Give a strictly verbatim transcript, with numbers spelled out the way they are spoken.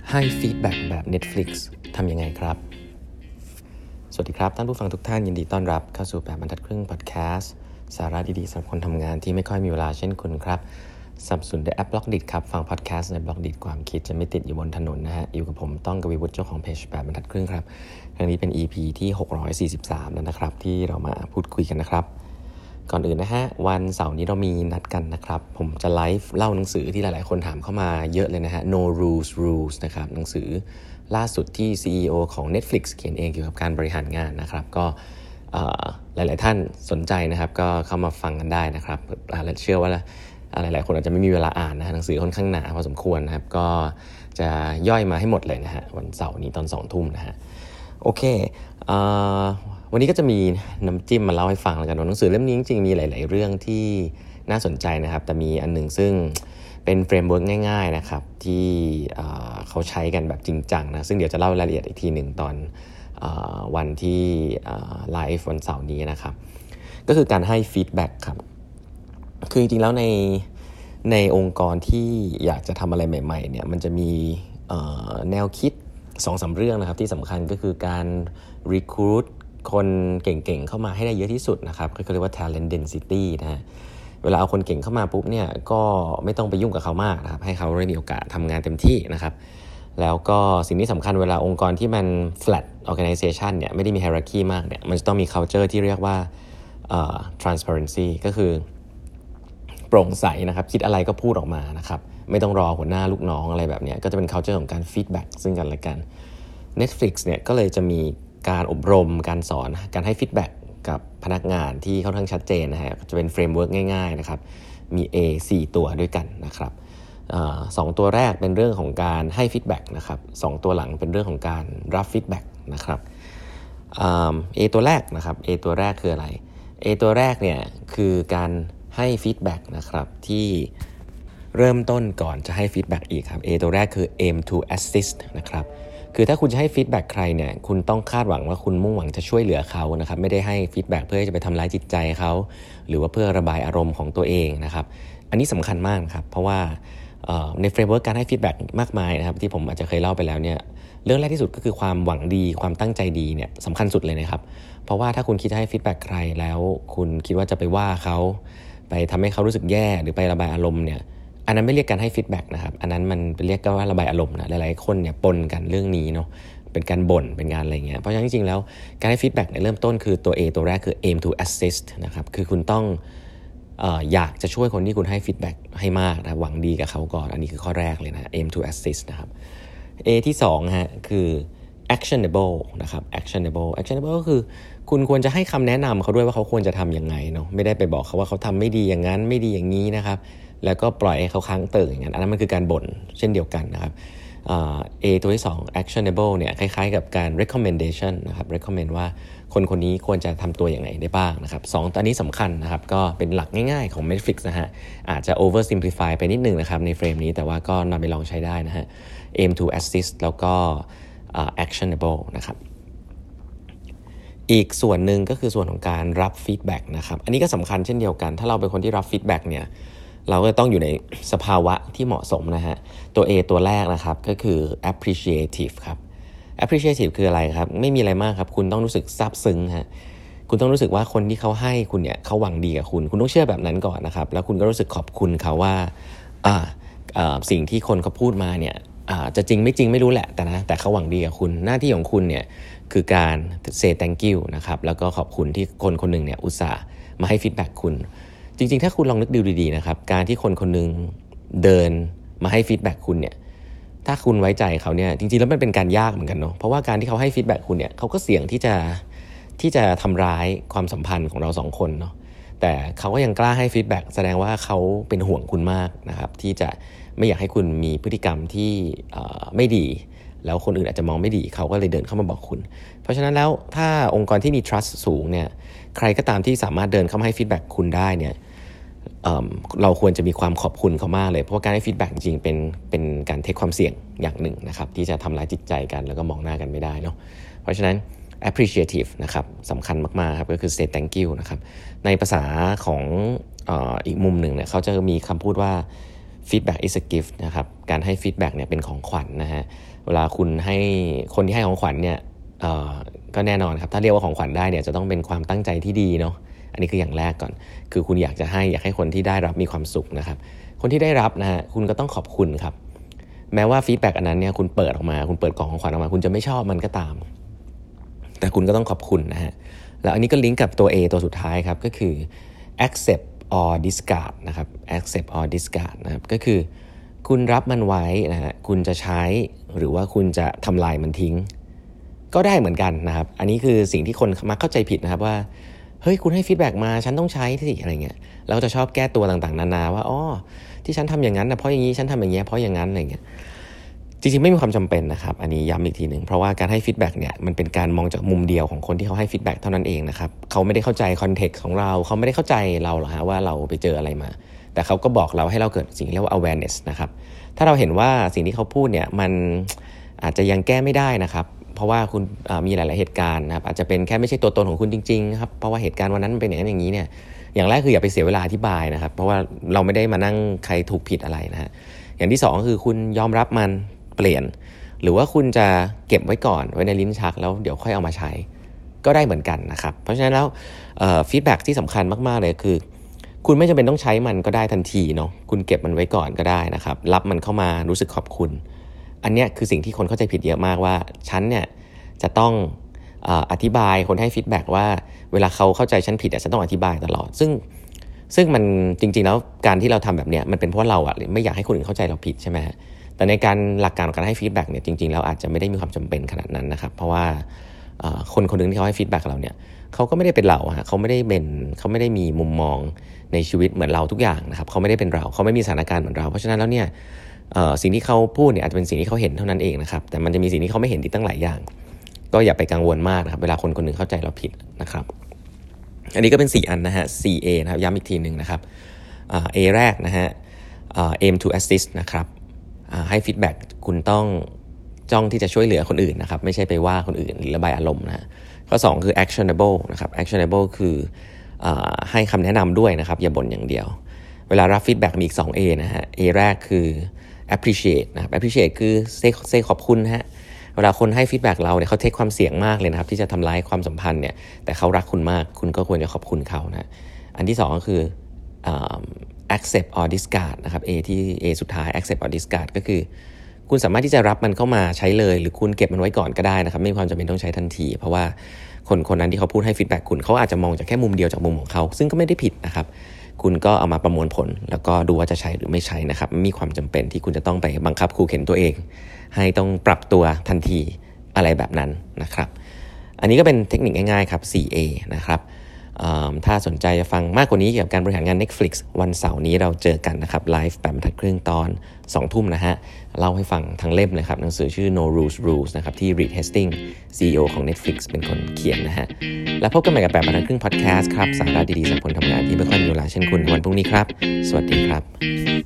ให้ฟีดแบ็กแบบ Netflix ทำยังไงครับสวัสดีครับท่านผู้ฟังทุกท่านยินดีต้อนรับเข้าสู่แปดบรรทัดครึ่งพอดแคสต์สาระดีๆสำหรับคนทำงานที่ไม่ค่อยมีเวลาเช่นคุณครับสนับสนุนโดยแอป Blockdit ครับฟังพอดแคสต์ใน Blockdit ความคิดจะไม่ติดอยู่บนถนนนะฮะอยู่กับผมต้องกวีวุฒิเจ้าของเพจแปดบรรทัดครึ่งครับครั้งนี้เป็น อี พี ที่หกร้อยสี่สิบสามแล้วนะครับที่เรามาพูดคุยกันนะครับก่อนอื่นนะฮะวันเสาร์นี้เรามีนัดกันนะครับผมจะไลฟ์เล่าหนังสือที่หลายๆคนถามเข้ามาเยอะเลยนะฮะ No Rules Rules นะครับหนังสือล่าสุดที่ ซี อี โอ ของ Netflix เขียนเองเกี่ยวกับการบริหารงานนะครับก็หลายๆท่านสนใจนะครับก็เข้ามาฟังกันได้นะครับเชื่อว่าหลายๆคนอาจจะไม่มีเวลาอ่านนะหนังสือค่อนข้างหนาพอสมควรนะครับก็จะย่อยมาให้หมดเลยนะฮะวันเสาร์นี้ตอนสองทุ่มนะฮะโอเควันนี้ก็จะมีน้ำจิ้มมาเล่าให้ฟังแล้วกันหนังสือเล่มนี้จริงๆมีหลายๆเรื่องที่น่าสนใจนะครับแต่มีอันหนึ่งซึ่งเป็นเฟรมเวิร์กง่ายๆนะครับที่เขาใช้กันแบบจริงจังนะซึ่งเดี๋ยวจะเล่ารายละเอียดอีกทีหนึ่งตอนวันที่ไลฟ์วันเสาร์นี้นะครับก็คือการให้ฟีดแบ็กครับคือจริงๆแล้วในในองค์กรที่อยากจะทำอะไรใหม่ๆเนี่ยมันจะมีแนวคิด สองสาม เรื่องนะครับที่สำคัญก็คือการ recruit คนเก่งๆเข้ามาให้ได้เยอะที่สุดนะครับเขาเรียกว่า talent density นะฮะเวลาเอาคนเก่งเข้ามาปุ๊บเนี่ยก็ไม่ต้องไปยุ่งกับเขามากนะครับให้เขาได้มีโอกาสทำงานเต็มที่นะครับแล้วก็สิ่งที่สำคัญเวลาองค์กรที่มัน flat organization เนี่ยไม่ได้มี hierarchy มากเนี่ยมันจะต้องมี culture ที่เรียกว่า uh, transparency ก็คือโปร่งใสนะครับคิดอะไรก็พูดออกมานะครับไม่ต้องรอหัวหน้าลูกน้องอะไรแบบนี้ก็จะเป็น culture ของการ feedback ซึ่งกันและกัน Netflix เนี่ยก็เลยจะมีการอบรมการสอนการให้ feedback กับพนักงานที่ค่อนข้างชัดเจนนะฮะจะเป็นเฟรมเวิร์กง่ายๆนะครับมี A สี่ ตัวด้วยกันนะครับสองตัวแรกเป็นเรื่องของการให้ feedback นะครับสองตัวหลังเป็นเรื่องของการรับ feedback นะครับ A ตัวแรกนะครับ A ตัวแรกคืออะไร A ตัวแรกเนี่ยคือการให้ feedback นะครับที่เริ่มต้นก่อนจะให้ feedback อีกครับ A ตัวแรกคือ aim to assist นะครับคือถ้าคุณจะให้ฟีดแบ็กใครเนี่ยคุณต้องคาดหวังว่าคุณมุ่งหวังจะช่วยเหลือเขานะครับไม่ได้ให้ฟีดแบ็กเพื่อจะไปทำร้ายจิตใจเขาหรือว่าเพื่อระบายอารมณ์ของตัวเองนะครับอันนี้สำคัญมากครับเพราะว่าในเฟรมเวิร์กการให้ฟีดแบ็กมากมายนะครับที่ผมอาจจะเคยเล่าไปแล้วเนี่ยเรื่องแรกที่สุดก็คือความหวังดีความตั้งใจดีเนี่ยสำคัญสุดเลยนะครับเพราะว่าถ้าคุณคิดจะให้ฟีดแบ็กใครแล้วคุณคิดว่าจะไปว่าเขาไปทำให้เขารู้สึกแย่หรือไประบายอารมณ์เนี่ยอันนั้นไม่เรียกการให้ฟีดแบ็กนะครับอันนั้นมันเป็นเรียกว่าระบายอารมณ์นะหลายๆคนเนี่ยปนกันเรื่องนี้เนาะเป็นการบ่นเป็นงานอะไรเงี้ยเพราะฉะนั้นจริงๆแล้วการให้ฟีดแบ็กเนี่ยเริ่มต้นคือตัว A ตัวแรกคือ aim to assist นะครับคือคุณต้องเอ่ออยากจะช่วยคนที่คุณให้ฟีดแบ็กให้มากนะหวังดีกับเขาก่อนอันนี้คือข้อแรกเลยนะ aim to assist นะครับ A ที่สองฮะคือ actionable นะครับ actionable actionable ก็คือคุณควรจะให้คำแนะนำเขาด้วยว่าเขาควรจะทำยังไงเนาะไม่ได้ไปบอกเขาว่าเขาทำไม่ดีอย่างนั้นไม่ดีอย่างนี้นะครับแล้วก็ปล่อยให้เขาค้างเติ่งอย่างนั้นอันนั้นมันคือการบ่นเช่นเดียวกันนะครับ A ตัวที่สอง actionable เนี่ยคล้ายๆกับการ recommendation นะครับ recommend ว่าคนคนนี้ควรจะทำตัวอย่างไรได้บ้างนะครับสองตัวนี้สำคัญนะครับก็เป็นหลักง่ายๆของ Netflix นะฮะอาจจะ over simplify ไปนิดนึงนะครับในเฟรมนี้แต่ว่าก็นำไปลองใช้ได้นะฮะ aim to assist แล้วก็ actionable นะครับอีกส่วนหนึ่งก็คือส่วนของการรับฟีดแบ็กนะครับอันนี้ก็สำคัญเช่นเดียวกันถ้าเราเป็นคนที่รับฟีดแบ็กเนี่ยเราก็ต้องอยู่ในสภาวะที่เหมาะสมนะฮะตัว A ตัวแรกนะครับก็คือ appreciative ครับ appreciative คืออะไรครับไม่มีอะไรมากครับคุณต้องรู้สึกซาบซึ้งฮะคุณต้องรู้สึกว่าคนที่เขาให้คุณเนี่ยเขาหวังดีกับคุณคุณต้องเชื่อแบบนั้นก่อนนะครับแล้วคุณก็รู้สึกขอบคุณเขาว่าอ่าอ่าสิ่งที่คนเขาพูดมาเนี่ยอ่าจะจริงไม่จริงไม่รู้แหละแต่นะแต่เขาหวังดีกับคุณหน้าที่ของคุณเนี่ยคือการ say thank you นะครับแล้วก็ขอบคุณที่คนคนหนึ่งเนี่ยอุตส่าห์มาให้ฟีดแบ็กคุณจริงๆถ้าคุณลองนึกดูดีๆนะครับการที่คนคนหนึ่งเดินมาให้ฟีดแบ็กคุณเนี่ยถ้าคุณไว้ใจเขาเนี่ยจริงๆแล้วมันเป็นการยากเหมือนกันเนาะเพราะว่าการที่เขาให้ฟีดแบ็กคุณเนี่ยเขาก็เสี่ยงที่จะที่จะทำร้ายความสัมพันธ์ของเราสองคนเนาะแต่เขาก็ยังกล้าให้ฟีดแบ็กแสดงว่าเขาเป็นห่วงคุณมากนะครับที่จะไม่อยากให้คุณมีพฤติกรรมที่ไม่ดีแล้วคนอื่นอาจจะมองไม่ดีเขาก็เลยเดินเข้ามาบอกคุณเพราะฉะนั้นแล้วถ้าองค์กรที่มี trust สูงเนี่ยใครก็ตามที่สามารถเดินเข้ามาให้ฟีดแบ็กคุณได้เนี่ย เอ่อ เราควรจะมีความขอบคุณเขามากเลยเพราะว่าการให้ฟีดแบ็กจริงๆเป็นเป็นการเทคความเสี่ยงอย่างหนึ่งนะครับที่จะทำร้ายจิตใจกันแล้วก็มองหน้ากันไม่ได้เนาะเพราะฉะนั้น appreciative นะครับสำคัญมากๆครับก็คือ say thank you นะครับในภาษาของเอ่ออีกมุมหนึ่งเนี่ยเขาจะมีคำพูดว่า feedback is a gift นะครับการให้ feedback เนี่ยเป็นของขวัญ นะฮะเวลาคุณให้คนที่ให้ของขวัญเนี่ยเอ่อก็แน่นอนครับถ้าเรียกว่าของขวัญได้เนี่ยจะต้องเป็นความตั้งใจที่ดีเนาะอันนี้คืออย่างแรกก่อนคือคุณอยากจะให้อยากให้คนที่ได้รับมีความสุขนะครับคนที่ได้รับนะฮะคุณก็ต้องขอบคุณครับแม้ว่าฟีดแบ็กอันนั้นเนี่ยคุณเปิดออกมาคุณเปิดกล่องของขวัญออกมาคุณจะไม่ชอบมันก็ตามแต่คุณก็ต้องขอบคุณนะฮะแล้วอันนี้ก็ลิงก์กับตัว A ตัวสุดท้ายครับก็คือ accept or discard นะครับ accept or discard นะครับก็คือคุณรับมันไว้นะฮะคุณจะใช้หรือว่าคุณจะทำลายมันทิ้งก็ได้เหมือนกันนะครับอันนี้คือสิ่งที่คนมักเข้าใจผิดนะครับว่าเฮ้ยคุณให้ฟีดแบ็กมาฉันต้องใช้สิอะไรเงี้ยแล้วจะชอบแก้ตัวต่างๆนานาว่าอ๋อที่ฉันทำอย่างนั้นนะเพราะอย่างนี้ฉันทำอย่างเงี้ยเพราะอย่างนั้นอะไรเงี้ยจริงๆไม่มีความจำเป็นนะครับอันนี้ย้ำอีกทีนึงเพราะว่าการให้ฟีดแบ็กเนี่ยมันเป็นการมองจากมุมเดียวของคนที่เขาให้ฟีดแบ็กเท่านั้นเองนะครับเขาไม่ได้เข้าใจคอนเทกต์ของเราเขาไม่ได้เข้าใจเราหรอกฮะว่าเราไปเจออะไรมาแต่เขาก็บอกเราให้เราเกิดสิ่งที่เรียกว่า awareness นะครับถ้าเราเห็นว่าสิ่งที่เขาพูดเนี่ยมันอาจจะยังแก้ไม่ได้นะครับเพราะว่าคุณมีหลายๆเหตุการณ์นะครับอาจจะเป็นแค่ไม่ใช่ตัวตนของคุณจริงๆนะครับเพราะว่าเหตุการณ์วันนั้นมันเป็นอย่างนั้นอย่างนี้เนี่ยอย่างแรกคืออย่าไปเสียเวลาอธิบายนะครับเพราะว่าเราไม่ได้มานั่งใครถูกผิดอะไรนะฮะอย่างที่สองก็คือคุณยอมรับมันเปลี่ยนหรือว่าคุณจะเก็บไว้ก่อนไว้ในลิ้นชักแล้วเดี๋ยวค่อยเอามาใช้ก็ได้เหมือนกันนะครับเพราะฉะนั้นแล้วฟีดแบ็กที่สำคัญมากๆเลยคือคุณไม่จำเป็นต้องใช้มันก็ได้ทันทีเนาะคุณเก็บมันไว้ก่อนก็ได้นะครับรับมันเข้ามารู้สึกขอบคุณอันเนี้ยคือสิ่งที่คนเข้าใจผิดเยอะมากว่าฉันเนี่ยจะต้องเอ่ออธิบายคนให้ฟีดแบ็กว่าเวลาเขาเข้าใจฉันผิดฉันต้องอธิบายตลอดซึ่งซึ่งมันจริงๆแล้วการที่เราทำแบบเนี้ยมันเป็นเพราะเราอะไม่อยากให้คนอื่นเข้าใจเราผิดใช่ไหมแต่ในการหลักการของการให้ฟีดแบ็กเนี่ยจริงๆแล้วอาจจะไม่ได้มีความจำเป็นขนาดนั้นนะครับเพราะว่าคนคนนึงที่เขาให้ฟีดแบ็กเราเนี่ยเขาก็ไม่ได้เป็นเราฮะเขาไม่ได้เป็นเขาไม่ได้มีมุมมองในชีวิตเหมือนเราทุกอย่างนะครับเขาไม่ได้เป็นเราเขาไม่มีสถานการณ์เหมือนเราเพราะฉะนั้นแล้วเนี่ยสิ่งที่เขาพูดเนี่ยอาจจะเป็นสิ่งที่เขาเห็นเท่านั้นเองนะครับแต่มันจะมีสิ่งที่เขาไม่เห็นที่ตั้งหลายอย่างก็อย่าไปกังวลมากนะครับเวลาคนคนนึงเข้าใจเราผิดนะครับอันนี้ก็เป็นสี่อันนะฮะ สี่ เอ นะครับย้ำอีกทีนึงนะครับ A แรกนะฮะ aim to assist นะครับให้ฟีดแบ็กคุณต้องจ้องที่จะช่วยเหลือคนอื่นนะครับไม่ใช่ไปว่าคนอื่นหรือระบายอารมณ์นะข้อสองคือ actionable นะครับ actionable คือให้คำแนะนำด้วยนะครับอย่าบ่นอย่างเดียวเวลารับฟีดแบ็กมีอีก สอง A นะฮะ A แรกคือ appreciate นะครับ appreciate คือ say say ขอบคุณฮะเวลาคนให้ฟีดแบ็กเราเนี่ยเขาเทคความเสี่ยงมากเลยนะครับที่จะทำร้ายความสัมพันธ์เนี่ยแต่เขารักคุณมากคุณก็ควรจะขอบคุณเขานะอันที่สองก็คือ accept or discard นะครับ A ที่ A สุดท้าย accept or discard ก็คือคุณสามารถที่จะรับมันเข้ามาใช้เลยหรือคุณเก็บมันไว้ก่อนก็ได้นะครับไม่มีความจำเป็นต้องใช้ทันทีเพราะว่าคนคนนั้นที่เขาพูดให้ฟีดแบ็กคุณเขาอาจจะมองจากแค่มุมเดียวจากมุมของเขาซึ่งก็ไม่ได้ผิดนะครับคุณก็เอามาประมวลผลแล้วก็ดูว่าจะใช้หรือไม่ใช้นะครับไม่มีความจำเป็นที่คุณจะต้องไปบังคับขู่เข็นตัวเองให้ต้องปรับตัวทันทีอะไรแบบนั้นนะครับอันนี้ก็เป็นเทคนิคง่ายๆครับ โฟร์ เอ นะครับถ้าสนใจจะฟังมากกว่านี้เกี่ยวกับการบริหารงาน Netflix วันเสาร์นี้เราเจอกันนะครับไลฟ์แปดบรรทัดครึ่งตอนสองทุ่มนะฮะเล่าให้ฟังทั้งเล่มเลยครับหนังสือชื่อ No Rules Rules นะครับที่ Reed Hastings ซี อี โอ ของ Netflix เป็นคนเขียนนะฮะแล้วพบกันใหม่กับแปดบรรทัดครึ่งพอดแคสต์ครับสาระดีๆสำหรับคนทำงานที่ไม่ค่อยมีเวลาเช่นคุณวันพรุ่งนี้ครับสวัสดีครับ